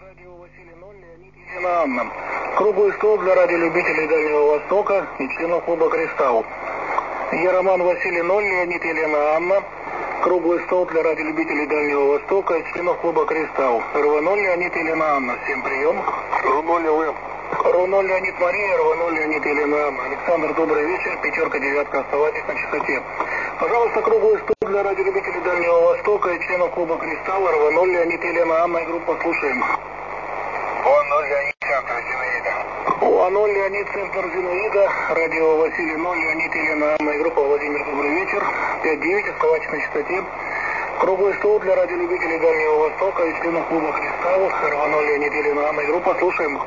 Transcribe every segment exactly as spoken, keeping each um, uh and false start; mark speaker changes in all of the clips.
Speaker 1: Радио Василий ноль, Леонид, Елена Анна. Круглый стол для радиолюбителей Дальнего Востока и членов клуба «Кристалл». Я Роман Василий ноль, Леонид, Елена Анна. Круглый стол для радиолюбителей Дальнего Востока и членов клуба «Кристалл». эр вэ ноль, Леонид, Елена Анна. Всем прием.
Speaker 2: эр ноль эл эм.
Speaker 1: эр ноль Леонид Мария, эр ноль Леонид, Елена Анна. Александр, добрый вечер. Пятерка, девятка, оставайтесь на частоте. Пожалуйста, круглый стол для радиолюбителей Дальнего Востока и членов клуба «Кристалл». эр ноль Леонид, Елена Анна и группа «Слушаем».
Speaker 2: о ноль Леонид, центр Зинаида.
Speaker 1: о ноль Леонид, центр Зинаида. Радио Василий ноль, Леонид, Елена Анна и группа Владимир, добрый вечер. пять девять, оставайтесь на частоте. Круглый стол для радиолюбителей Дальнего Востока и членов клуба «Кристалл». эр ноль Леонид, Елена Анна и группа «Слушаем».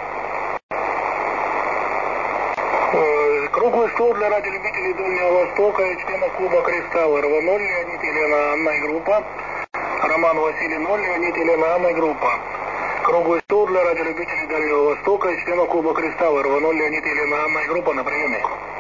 Speaker 1: Круглый стол для радиолюбителей Дальнего Востока и членов клуба «Кристалл». эр ноль Леонид, Елена Анна и группа. Роман Василий ноль, Леонид, Елена Анна и группа. Круглый стол для радиолюбителей Дальнего Востока и членов клуба «Кристалл». эр ноль Леонид, Елена Анна и группа на приеме.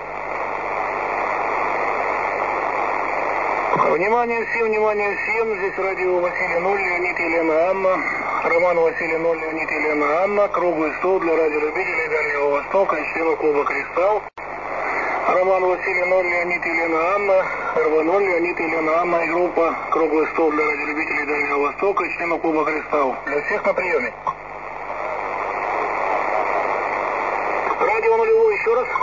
Speaker 1: Внимание всем, внимание всем. Здесь радио Василий ноль, Леонид, Елена Анна. Роман Василий ноль, Леонид, Елена Анна. Круглый стол для радиолюбителей Дальнего Востока и членов клуба «Кристалл». Роман Василий ноль, Леонид, Елена Анна. эр вэ ноль Леонид, Елена Анна и группа. Круглый стол для радиолюбителей Дальнего Востока и членов клуба «Кристалл». Для всех на приеме. Радио нулевой еще раз.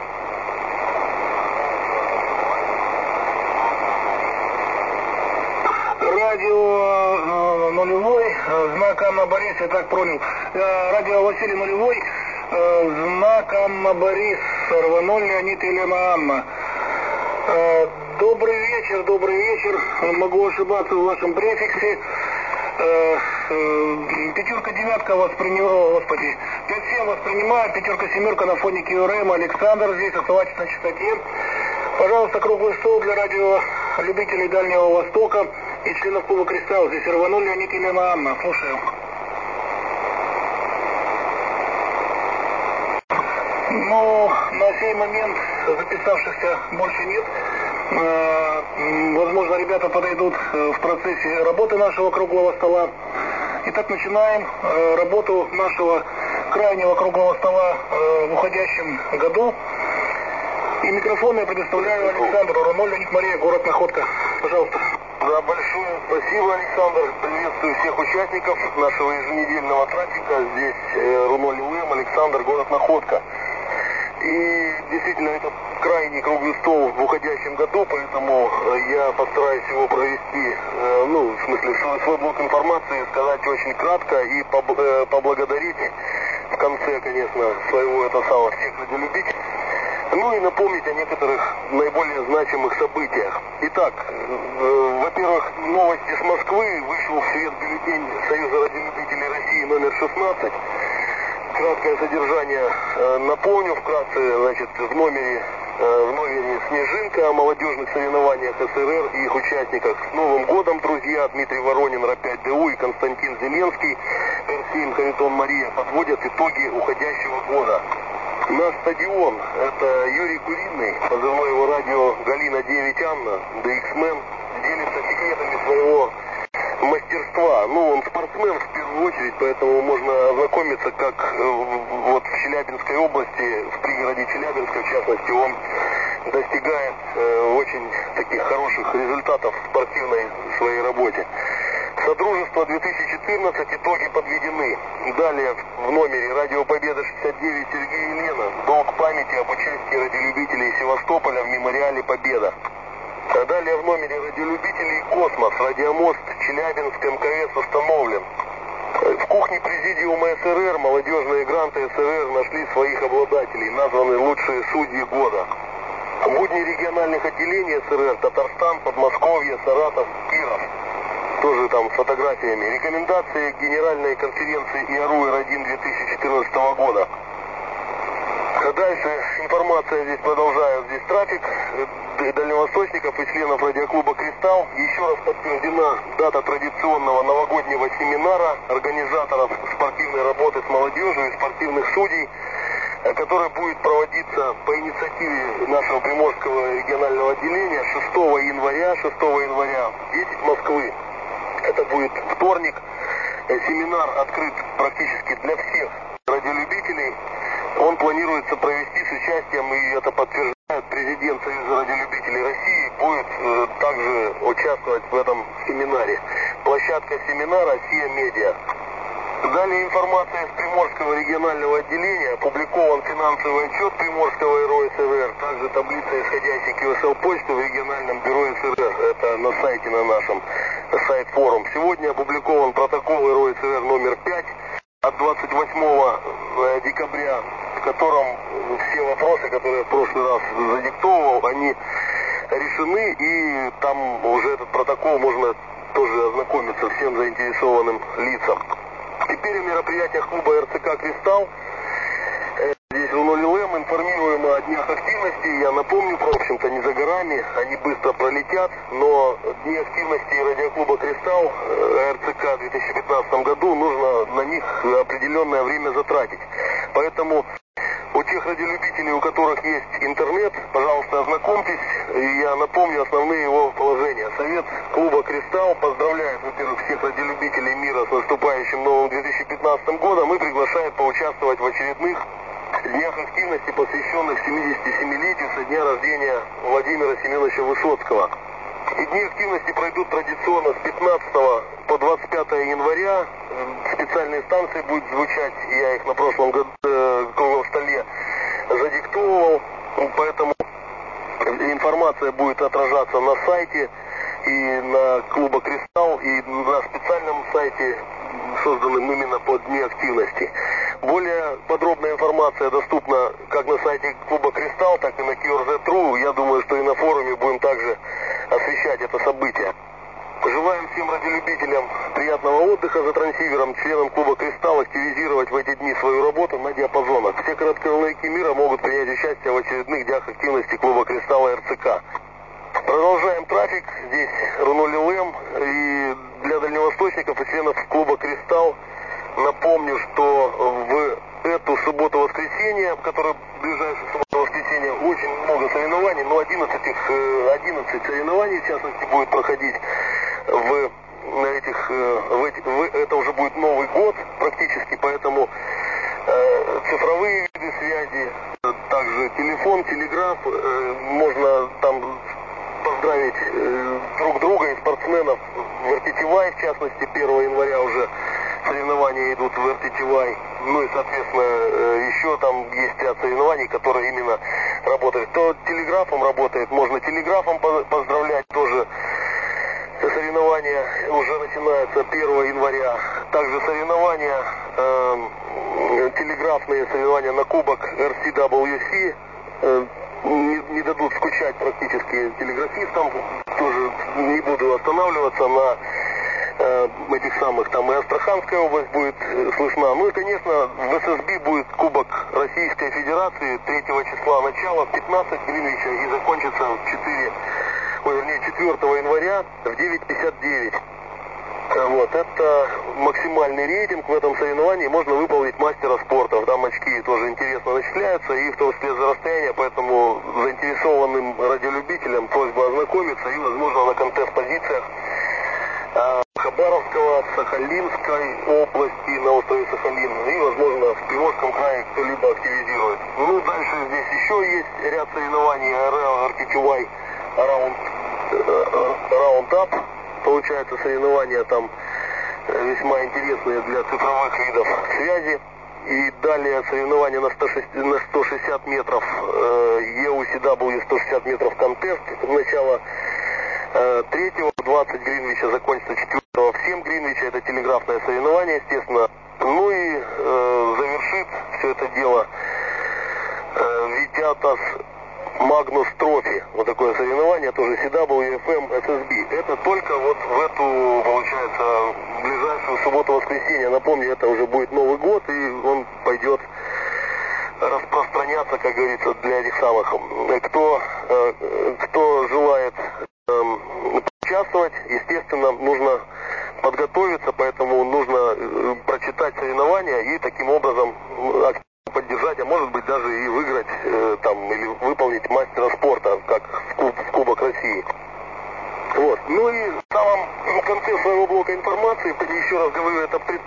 Speaker 1: Радио э, нулевой, э, знак Анна Борис, я так понял. Э, радио Василий нулевой, э, знак Анна Борис, эр вэ ноль Леонид, Елена Анна. Э, добрый вечер, добрый вечер. Могу ошибаться в вашем префиксе. Э, э, пятерка, девятка воспринимает, господи, пять семь воспринимает, пятерка, семерка на фоне ка эр эм. Александр здесь, оставайтесь на частоте. Пожалуйста, круглый стол для радиолюбителей Дальнего Востока и членов клуба «Кристалл». Здесь эр вэ ноль Леонид, Елена Анна. Слушаю. Ну, на сей момент записавшихся больше нет. Возможно, ребята подойдут в процессе работы нашего круглого стола. Итак, начинаем работу нашего крайнего круглого стола в уходящем году. И микрофон я предоставляю Александру. эр ноль Леонид Мария, город Находка. Пожалуйста.
Speaker 2: Да, большое спасибо, Александр. Приветствую всех участников нашего еженедельного трафика. Здесь эр ноль эл эм, Александр, город Находка. И действительно, это крайний круглый стол в уходящем году, поэтому я постараюсь его провести, ну, в смысле, свой блок информации сказать очень кратко и поблагодарить в конце, конечно, своего это самого всех радиолюбителей. Ну и напомнить о некоторых наиболее значимых событиях. Итак, э, во-первых, новости с Москвы. Вышел в свет бюллетень Союза радиолюбителей России номер шестнадцать. Краткое содержание э, напомню вкратце. Значит, в номере, э, в номере «Снежинка» о молодежных соревнованиях эс эр эр и их участниках. С Новым годом, друзья! Дмитрий Воронин, эр пять дэ у и Константин Зеленский, эр семь Харитон Мария подводят итоги уходящего года. Наш стадион, это Юрий Куриный, позывной его радио Галина девять Анна, дэ икс-мен, делится секретами своего мастерства. Ну, он спортсмен в первую очередь, поэтому можно ознакомиться, как э, вот в Челябинской области, в пригороде Челябинска, в частности, он достигает э, очень таких хороших результатов в спортивной своей работе. Содружество две тысячи четырнадцать, итоги подведены. Далее в номере «Радио Победа» шестьдесят девять Сергей и Лена. Долг памяти об участии радиолюбителей Севастополя в мемориале «Победа». А далее в номере радиолюбителей «Космос». Радиомост Челябинск эм ка эс установлен. В кухне президиума эс эр эр молодежные гранты эс эр эр нашли своих обладателей. Названы лучшие судьи года. Будни региональных отделений эс эр эр: Татарстан, Подмосковье, Саратов, Киров. Тоже там с фотографиями. Рекомендации Генеральной конференции и эр у эр один две тысячи четырнадцатого года. А дальше информация здесь продолжаю. Здесь трафик дальневосточников и членов радиоклуба «Кристалл». Еще раз подтверждена дата традиционного новогоднего семинара организаторов спортивной работы с молодежью и спортивных судей, который будет проводиться по инициативе нашего Приморского регионального отделения шестого января, шестого января в десять Москвы. Это будет вторник. семинар открыт практически для всех радиолюбителей. Он планируется провести с участием, и это подтверждает президент Союза радиолюбителей России, будет э, также участвовать в этом семинаре. Площадка семинара «Сия Медиа». Далее информация из Приморского регионального отделения. Опубликован финансовый отчет Приморского эр о эс эр эр. Также таблица исходящей ка эс эл почты в региональном бюро эс эр эр. Это на сайте на нашем, сайт форум. Сегодня опубликован протокол эр о эс эр эр номер пять от двадцать восьмого декабря, в котором все вопросы, которые я в прошлый раз задиктовывал, они решены, и там уже этот протокол можно тоже ознакомиться всем заинтересованным лицам. Теперь о мероприятиях клуба эр цэ ка «Кристалл». Здесь Руно Лилем информируем о днях активности. Я напомню, в общем-то, не за горами, они быстро пролетят, но дни активности радиоклуба «Кристалл» эр цэ ка в две тысячи пятнадцатом году нужно на них определенное время затратить. Поэтому у тех радиолюбителей, у которых есть интернет, пожалуйста, ознакомьтесь. И я напомню основные его положения. Совет клуба «Кристалл» поздравляет, во-первых, всех радиолюбителей мира с наступающим новым две тысячи пятнадцатым годом и приглашает поучаствовать в очередных днях активности, посвященных семидесятисемилетию со дня рождения Владимира Семеновича Высоцкого. И дни активности пройдут традиционно с пятнадцатого по двадцать пятое января. Специальные станции будут звучать, я их на прошлом году э, в круглом столе задиктовывал, поэтому информация будет отражаться на сайте и на клуба «Кристалл», и на специальном сайте, созданном именно под дни активности. Более подробная информация доступна как на сайте клуба «Кристалл», так и на кью эр зет точка ру. Я думаю, что и на форуме будем также освещать это событие. Желаем всем радиолюбителям приятного отдыха за трансивером, членам клуба «Кристалл» активизировать в эти дни свою работу на диапазонах. Все коротковолновики мира могут принять участие в очередных днях активности клуба «Кристалл» эр цэ ка. Продолжаем трафик. Здесь Руно Лилем. И для дальневосточников и членов клуба «Кристалл» напомню, что в эту субботу-воскресенье, в которой ближайшее субботу-воскресенье, очень много соревнований, но одиннадцать, их, одиннадцать соревнований, в частности, будет проходить в, на этих, в эти, в, это уже будет Новый год практически, поэтому э, цифровые виды связи, также телефон, телеграф, э, можно там поздравить э, друг друга и спортсменов в эр ти ти вай, в частности, первого января уже соревнования идут в эр ти ти вай, ну и, соответственно, э, еще там есть ряд соревнований, которые именно работают. Кто телеграфом работает, можно телеграфом поздравлять тоже. Соревнования уже начинаются первого января. Также соревнования, э, телеграфные соревнования на кубок эр си дабл ю си э, не, не дадут скучать практически телеграфистам. Тоже не буду останавливаться на э, этих самых. Там и Астраханская область будет э, слышна. Ну и, конечно, в эс эс би будет кубок Российской Федерации третьего числа начала в пятнадцать Гринвича и закончится в четыре. Ой, вернее, четвёртого января в девять пятьдесят девять. Вот, это максимальный рейтинг в этом соревновании. Можно выполнить мастера спорта. Там очки тоже интересно начисляются, и в том числе за расстояние, поэтому заинтересованным радиолюбителям просьба ознакомиться и, возможно, на контест-позициях Хабаровского, Сахалинской области, на острове Сахалин, и, возможно, в Приморском крае кто-либо активизирует. Ну, дальше здесь еще есть ряд соревнований эр ти ти вай. Раунд, раунд-ап, получается, соревнования там весьма интересные для цифровых видов связи. И далее соревнования на сто шестьдесят метров, и ю си дабл ю сто шестьдесят метров контест. Начало третьего, двадцать Гринвича, закончится четвёртого в семь Гринвича. Это телеграфное соревнование, естественно. Ну и э, завершит все это дело э, Витятас Магнус Трофи, вот такое соревнование, тоже си дабл ю эф эм эс эс би. Это только вот в эту, получается, ближайшую субботу-воскресенье. Напомню, это уже будет Новый год, и он пойдет распространяться, как говорится, для этих самых. Кто, кто желает участвовать, естественно, нужно подготовиться, поэтому нужно прочитать соревнования и таким образом поддержать, а может быть даже и выиграть э, там или выполнить мастера спорта, как в, куб, в Кубок России. Вот. Ну и в самом конце своего блока информации, еще раз говорю, это пред,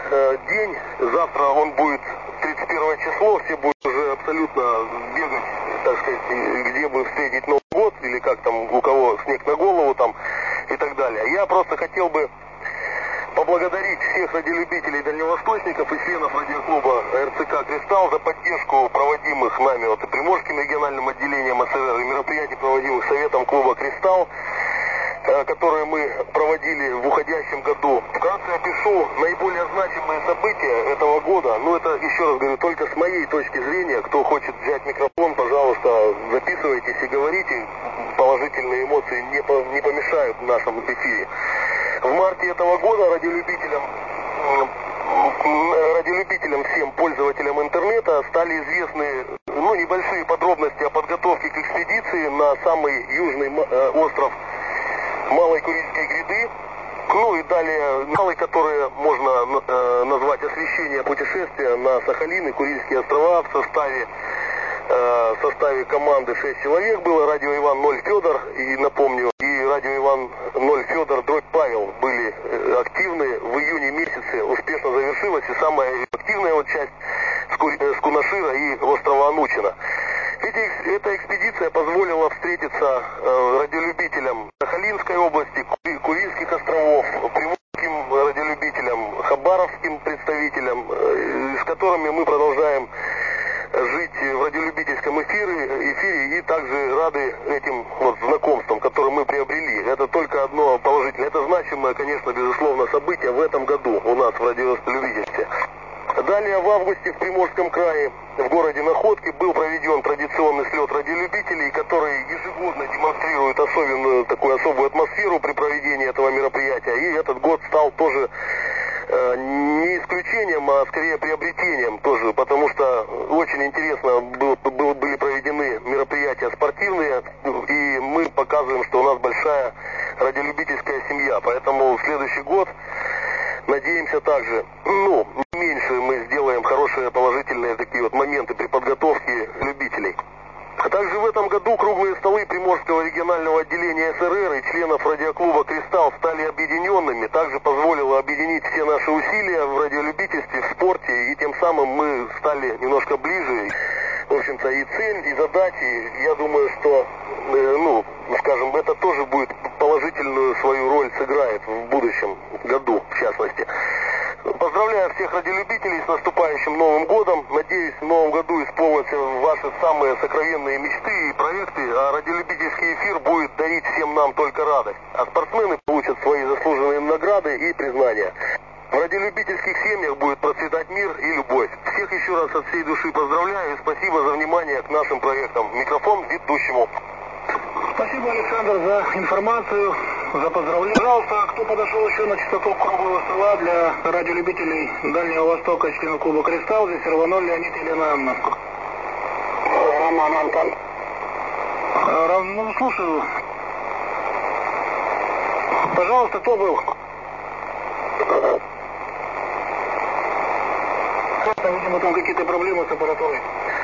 Speaker 2: э, день, завтра он будет тридцать первое число, все будут уже абсолютно бегать, так сказать, где бы встретить Новый год, или как там, у кого снег на голову там и так далее. Я просто хотел бы поблагодарить всех радиолюбителей дальневосточников и членов радиоклуба РЦК «Кристалл» за поддержку проводимых нами вот, и Приморским региональным отделением СРР, и мероприятий, проводимых Советом клуба «Кристалл», которые мы проводили в уходящем году. Вкратце опишу наиболее значимые события этого года. Ну, это, еще раз говорю, только с моей точки зрения. Кто хочет взять микрофон, пожалуйста, записывайтесь и говорите. Положительные эмоции не, по, не помешают в нашем эфире. В марте этого года радиолюбителям, радиолюбителям всем пользователям интернета стали известны ну, небольшие подробности о подготовке к экспедиции на самый южный остров Малой Курильской гряды, ну и далее малые, которые можно э, назвать освещение путешествия на Сахалин и Курильские острова в составе, э, в составе команды шесть человек было. Радио Иван ноль Федор, и напомню, и радио Иван ноль Федор дробь Павел были активны. В июне месяце успешно завершилась и самая активная вот часть с, Кур... с Кунашира и острова Анучина. Эти, эта экспедиция позволила встретиться э, радиолюбителям Сахалинской области, Курильских островов, приморским радиолюбителям, хабаровским представителям, э, с которыми мы продолжаем жить в радиолюбительском эфире, эфире и также рады этим вот знакомствам, которые мы приобрели. Это только одно положительное. Это значимое, конечно, безусловно, событие в этом году у нас в радиолюбительстве. Далее в августе в Приморском крае, в городе Находке, был проведен традиционный слет радиолюбителей, который ежегодно демонстрирует особенную, такую особую атмосферу при проведении этого мероприятия. И этот год стал тоже э, не исключением, а скорее приобретением тоже, потому что очень интересно был, был, были проведены мероприятия спортивные, и мы показываем, что у нас большая радиолюбительская семья. Поэтому в следующий год надеемся также, ну, не меньше мы сделаем хорошие положительные такие вот моменты при подготовке любителей. А также в этом году круглые столы Приморского регионального отделения СРР и членов радиоклуба «Кристалл» стали объединенными. Также позволило объединить все наши усилия в радиолюбительстве, в спорте, и тем самым мы стали немножко ближе. В общем-то, и цель, и задачи, я думаю, что, э, ну, скажем, это тоже будет положительную свою роль сыграет в будущем году, в частности. Поздравляю всех радиолюбителей с наступающим Новым годом. Надеюсь, в Новом году исполнятся ваши самые сокровенные мечты и проекты, а радиолюбительский эфир будет дарить всем нам только радость. А спортсмены получат свои заслуженные награды и признания. В радиолюбительских семьях будет процветать мир и любовь. Всех еще раз от всей души поздравляю и спасибо за внимание к нашим проектам. Микрофон ведущему.
Speaker 1: Спасибо, Александр, за информацию, за поздравления. Пожалуйста, кто подошел еще на частоту круглого стола для радиолюбителей Дальнего Востока, членов клуба «Кристалл», здесь Раваноль, Леонид, Елена Анна.
Speaker 3: Роман, Антон.
Speaker 1: Рам, ну, слушаю. Пожалуйста, кто был? Видимо, там какие-то проблемы с аппаратурой.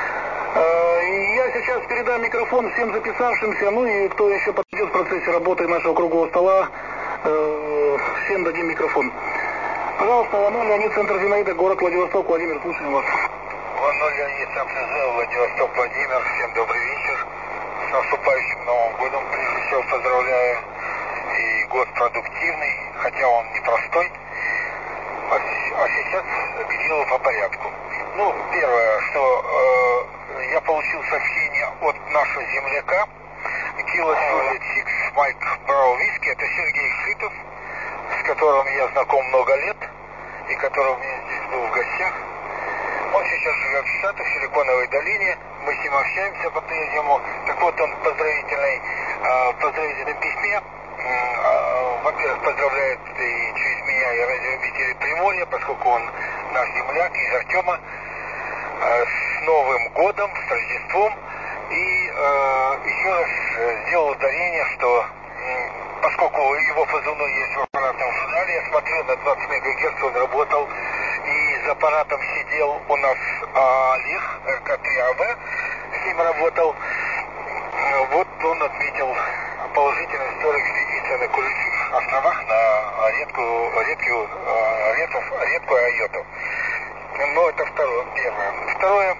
Speaker 1: Я сейчас передам микрофон всем записавшимся, ну и кто еще подойдет в процессе работы нашего круглого стола, всем дадим микрофон. Пожалуйста, Иван Леонид, центр Зинаида, город Владивосток. Владимир, слушаем вас.
Speaker 4: Иван Леонид, центр Владивосток, Владимир. Всем добрый вечер. С наступающим Новым годом, прежде всего, поздравляю. И год продуктивный, хотя он непростой. А сейчас к делу по порядку. Ну, первое, что э, я получил сообщение от нашего земляка Кило Юлия Сикс Майк Брау Виски. Это Сергей Шитов, с которым я знаком много лет и который у меня здесь был в гостях. Он сейчас живет в Штатах, в Силиконовой долине. Мы с ним общаемся по-прежнему. Так вот, он в поздравительной, э, поздравительном письме, э, во-первых, поздравляет и через меня и радиолюбителей Приморья, поскольку он наш земляк из Артема, э, с Новым годом, с Рождеством. И э, еще раз сделал ударение, что э, поскольку его позывной есть в аппаратном журнале, я смотрю, на двадцать мегагерц он работал, и за аппаратом сидел у нас э, Олег, эр ка три а вэ, с ним работал. Э, вот он отметил положительную историю экспедиции на Курильских островах на редкую, редкую, редкую, редкую айоту. Ну, это второе, первое. Второе,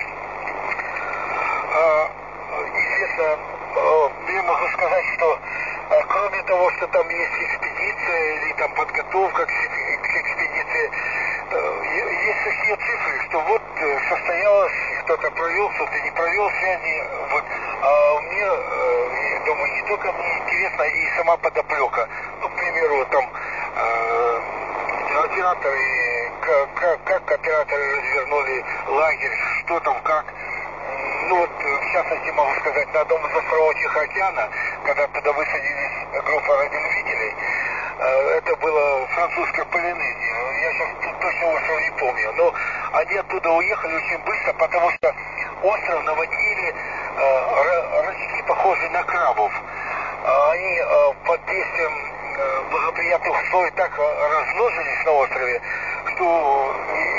Speaker 4: естественно, я могу сказать, что кроме того, что там есть экспедиция или там подготовка к экспедиции, есть сухие цифры, что вот состоялось, кто-то провел, кто-то не провел связи. Вот. А мне, я думаю, не только мне интересно и сама подоплека. Ну, к примеру, там э, операторы, как, как, как операторы развернули лагерь, что там, как. Ну вот, в частности, могу сказать, на одном из островов Тихоокеана, когда туда высадились группа радиолюбителей, это было французская Полинезия. Я сейчас точно остров не помню, но они оттуда уехали очень быстро, потому что остров наводнили э, рачки, похожие на крабов. Они э, под действием э, благоприятных условий так размножились на острове, что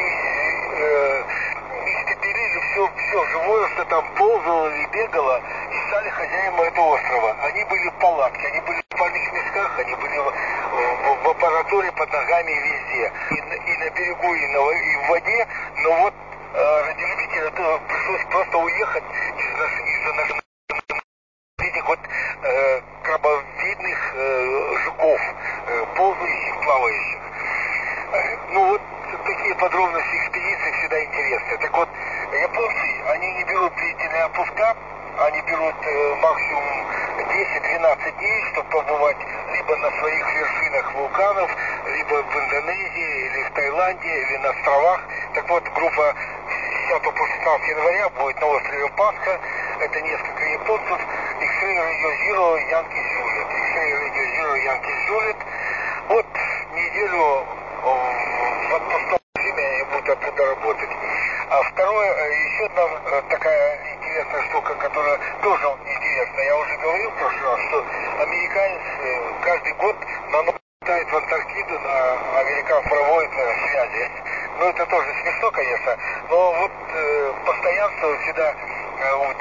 Speaker 4: э, испепелили все, все живое, что там ползало или бегало, и стали хозяевами этого острова. Они были в палатке, они были в спальных мешках, они были в, в, в аппаратуре под ногами везде. И, и на берегу, и, на, и в воде. Но вот э, радиолюбителям пришлось просто уехать из-за из наших этих вот э, крабовидных э, жуков, э, ползающих, плавающих. Э, ну вот такие подробности экспедиции всегда интересны. Так вот, японцы, они не берут длительные отпуска, они берут э, максимум десять-двенадцать дней, чтобы побывать либо на своих вершинах вулканов, либо в Индонезии, или в Таиланде, или на островах. Так вот, группа с десятого по шестнадцатое января будет на острове Пасха. Это несколько японцев. X-Ray Radio Zero, Yankee Juliet. X-Ray Radio Zero, Yankee Juliet. Вот неделю в отпускном режиме они будут оттуда работать. А второе, еще одна такая интересная штука, которая тоже интересна. Я уже говорил в прошлый раз, что американец каждый год наносит в Антарктиду, на американцев проводит связи. Ну, это тоже смешно, конечно, но вот э, постоянство всегда э, вот,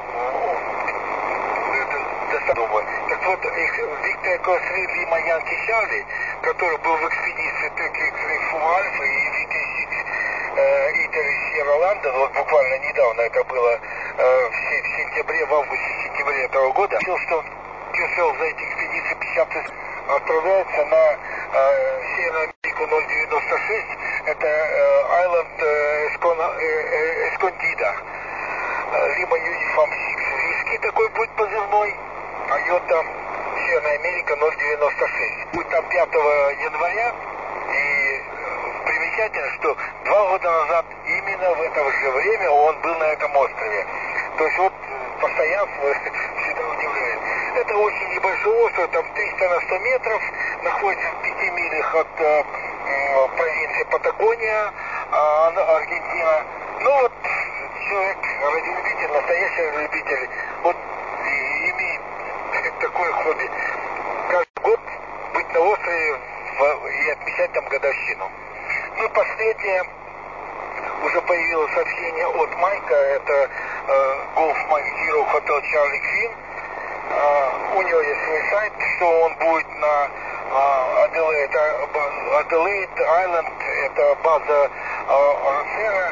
Speaker 4: достаточно. Так вот, Виктор Косри Лима Янки Чарли, который был в экспедиции Текли Фу Альфа и Витисикс Итер Сьерра Ландон, вот буквально недавно это было э, в сентябре, в августе-сентябре этого года, решил, что Кюсел за эти экспедиции пятьдесят отправляется на э, Северную Америку ноль девяносто шесть, это э, Island э, Эскон, э, э, Эсконтида, э, Лима Юнифам Сикс, риски такой будет позывной, Айота Северная Америка ноль девяносто шесть. Будет там пятого января, и э, примечательно, что два года назад именно в это же время он был на этом острове. То есть вот постоянство всегда удивляет. Это очень небольшой остров, там триста на сто метров, находится в пяти милях от э, э, провинции Патагония, э, Аргентина. Ну вот человек, радиолюбитель, настоящий радиолюбитель, вот и имеет такое хобби. Каждый год быть на острове в, и отмечать там годовщину. Ну и последнее, уже появилось сообщение от Майка, это э, Golf Mike Zero Hotel Charlie Queen. Uh, у него есть свой сайт, что он будет на uh, Adelaide, Adelaide Island, это база Росера,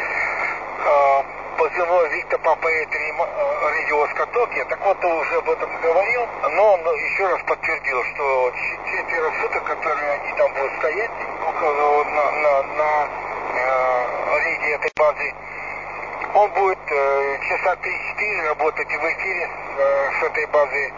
Speaker 4: uh, позывной Виктор Папа три Радио Скотоки. Так вот, он уже об этом говорил, но он еще раз подтвердил, что четверо суток, которые они там будут стоять около, на, на, на uh, рейде этой базы, он будет э, часа три-четыре работать в эфире э, с этой базы.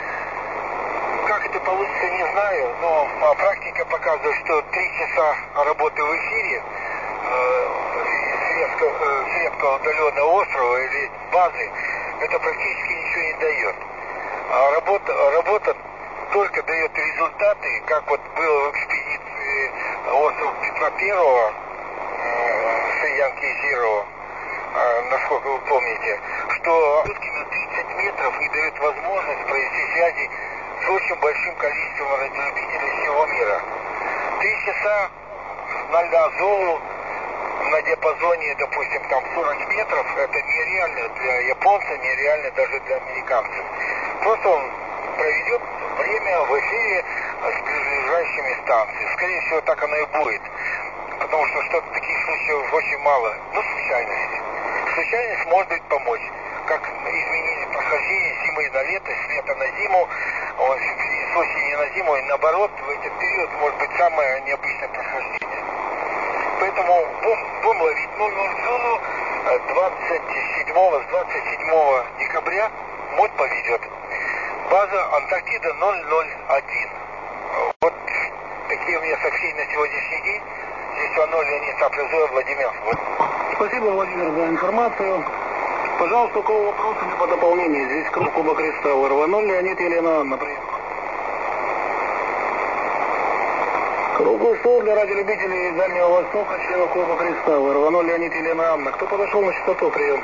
Speaker 4: Как это получится, не знаю, но а, практика показывает, что три часа работы в эфире э, с, редко, э, с редко удаленного острова или базы, это практически ничего не дает. А работа, работа только дает результаты, как вот было в экспедиции остров Петра Первого э, с Янки Зеро, насколько вы помните, что на тридцать метров и дает возможность провести связи с очень большим количеством радиолюбителей всего мира. Три часа на Азулу на диапазоне, допустим, там сорок метров, это нереально для японца, нереально даже для американцев. Просто он проведет время в эфире, с ближайшими станциями. Скорее всего, так оно и будет. Потому что что-то таких случаев очень мало. Ну, случайности. Случайность может быть помочь. Как изменение прохождения зимы на лето, с лета на зиму, с осени на зиму, и наоборот, в этот период может быть самое необычное прохождение. Поэтому будем, будем ловить ноль-ноль зону двадцать седьмого, с двадцать седьмого декабря МОД поведет. База Антарктида ноль ноль один. Вот такие у меня сообщения на сегодняшний день. Здесь оно Леонид Саплюзов, Владимир. Вот.
Speaker 1: Спасибо, Владимир, за информацию. Пожалуйста, у кого вопросы либо дополнения? Здесь круг Куба Кристалл. РВ-ноль, Леонид, Елена, Анна. Прием. Круглый стол для радиолюбителей Дальнего Востока, членов Клуба Кристалл. РВ-ноль, Леонид, Елена, Анна. Кто подошел на частоту? Прием.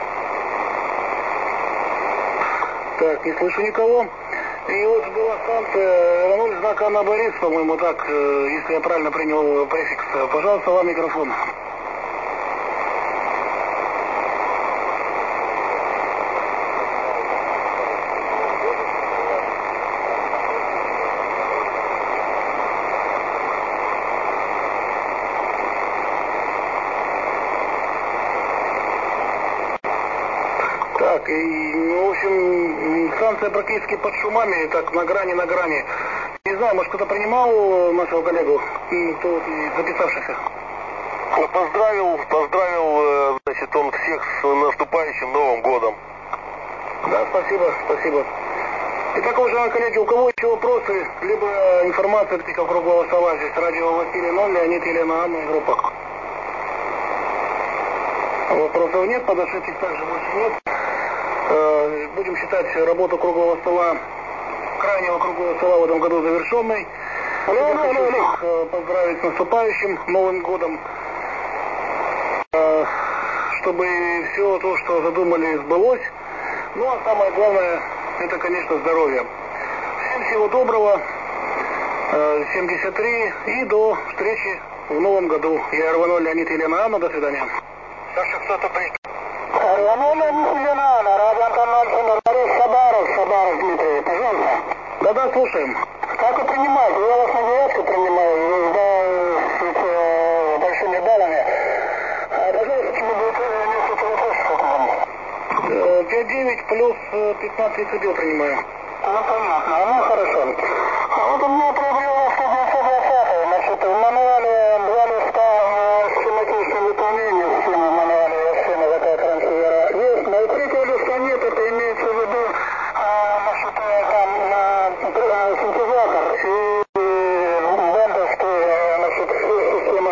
Speaker 1: Так, не слышу никого. И вот была станция эр ноль, знак Анна Борис, по-моему, так, если я правильно принял префикс. Пожалуйста, вам микрофон. Так, и, в общем, станция практически под шумами, так, на грани, на грани. Не знаю, может, кто-то принимал нашего коллегу, кто вот из записавшихся?
Speaker 2: Поздравил, поздравил, значит, он всех с наступающим Новым годом.
Speaker 1: Да, спасибо, спасибо. Итак, уважаемые коллеги, у кого еще вопросы, либо информация от круглого стола, здесь радио Василий ноль, Леонид, Елена, Анна и группа. Вопросов нет, подошедших также больше нет. Будем считать работу круглого стола, крайнего круглого стола в этом году завершенной. Я хочу всех поздравить с наступающим Новым годом, чтобы все то, что задумали, сбылось. Ну а самое главное, это, конечно, здоровье. Всем всего доброго, семьдесят три, и до встречи в Новом году. Я эр-ноль, Леонид, Елена, Анна, до свидания.
Speaker 4: Саша, кто-то при...
Speaker 3: эр-ноль, Леонид, Елена, Анна, радио Антон Борис, Хабаров, Хабаров, Дмитрий, пожалуйста.
Speaker 1: Да-да, слушаем.
Speaker 3: Как вы принимаете? Я вас на девятку принимаю, да, с большими баллами. Пожалуйста, почему будет несколько вопросов к вам?
Speaker 1: пять девять плюс пятнадцать тридцать принимаю.
Speaker 3: Ну, понятно, ну, хорошо. А вот у меня проблема сто двадцать, значит, в мануале два листа схематическое выполнение схемы в мануале схемы такая трансфера есть, но у третьего листа нет, это имеется в виду, а, значит, там, на синтезатор и бендовский, значит, система,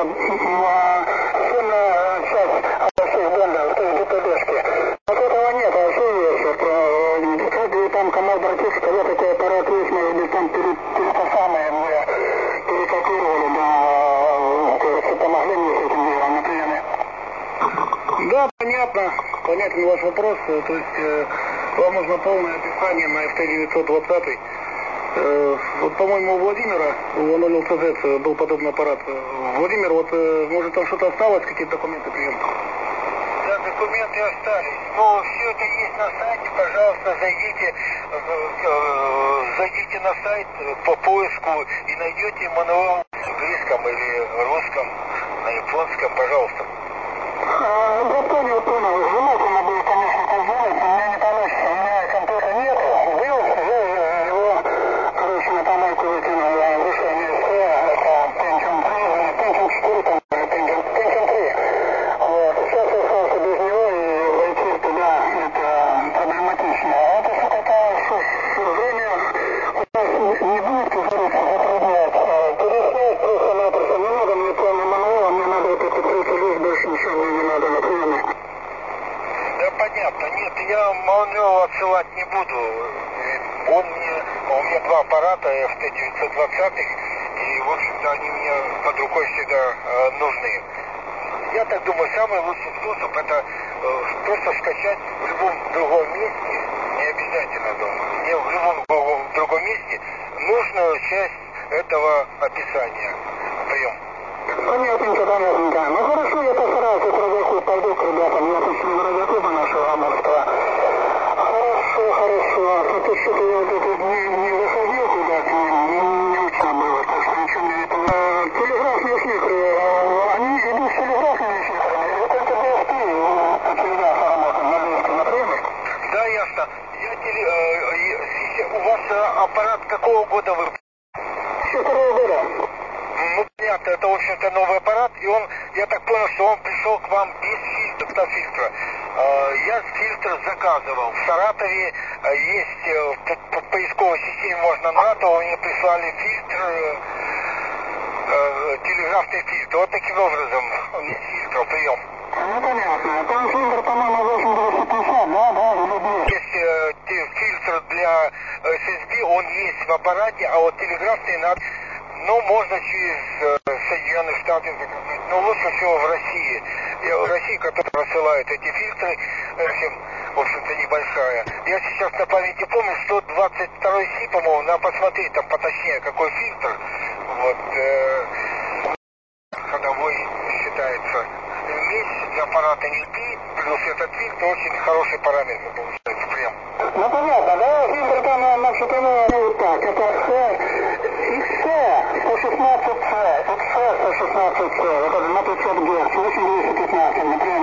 Speaker 3: схемная часть всех бендов, то есть ДТБшки. Вот этого нет, а все есть. Как вы там, кому обратиться, когда такой аппарат есть, может быть, там перед, перед то самое мне перекопировали, да, кажется, помогли мне с этим делом на приеме.
Speaker 1: Да, понятно. Понятен ваш вопрос. То есть э, вам нужно полное описание на эф тэ девятьсот двадцать. Э, вот, по-моему, у Владимира, у ноль эл цэ зет был подобный аппарат. Владимир, вот, э, может, там что-то осталось, какие-то документы прием?
Speaker 4: Да, документы остались. Но все это есть на сайте, пожалуйста, зайдите, зайдите на сайт по поиску и найдете мануал на английском или русском, на японском, пожалуйста.
Speaker 3: А, да, понял, понял. Желательно было, конечно, это сделать, но у меня не получится. У меня компьютера нету. Был, я его, короче, на помойку выкинул, я вышел не это Pentium три, Pentium четыре, там, Pentium, Pentium три. Вот, сейчас я остался без него, и войти туда, это проблематично. А вот если такая время у нас не будет, как говорится, затруднять, переснять просто-напросто, не надо мне полный мануал, мне надо вот этот третий лист, больше ничего мне не надо на приеме.
Speaker 4: Да, понятно. Нет, я мануал отсылать не буду. Он мне, у меня два аппарата эф тэ девятьсот двадцать, и, в общем-то, они мне под рукой всегда э, нужны. Я так думаю, самый лучший способ это э, просто скачать в любом другом месте, не обязательно дома, не в любом другом, другом месте, нужную часть этого описания. Прием.
Speaker 3: Понятненько, понятненько. Ну хорошо, я постараюсь, от радиоклуб пойду к ребятам, я тут член радиоклуба нашего Амурского. Хорошо, хорошо. Тут что-то я вот это не, не заходил туда к ним, не, не очень
Speaker 4: что это новый аппарат, и он, я так понял, что он пришел к вам без фильтра. фильтра. Я фильтр заказывал. В Саратове есть по поисковой системе, можно НАТО, мне прислали фильтр, телеграфный фильтр. Вот таким образом он есть фильтр, прием.
Speaker 3: Ну понятно. Там фильтр, по-моему, восемь двести пятьдесят, да, да, или двести?
Speaker 4: Есть э, фильтр для эс эс би, он есть в аппарате, а вот телеграфный надо, ну, можно через э, Соединенных Штатов заказать. Но лучше всего в России. И в России, которая рассылает эти фильтры, э, в общем-то, небольшая. Я сейчас на памяти помню, сто двадцать второй си, по-моему, надо посмотреть там поточнее, какой фильтр. Вот, э, ходовой считается. Месяц аппарата не пи, плюс этот фильтр очень хороший параметр получается прям.
Speaker 3: Ну понятно, да, фильтр там, значит, оно вот так, это икс си сто шестнадцать си, икс си сто шестнадцать си, вот это на пятьсот герц, восемь двести пятнадцать, например.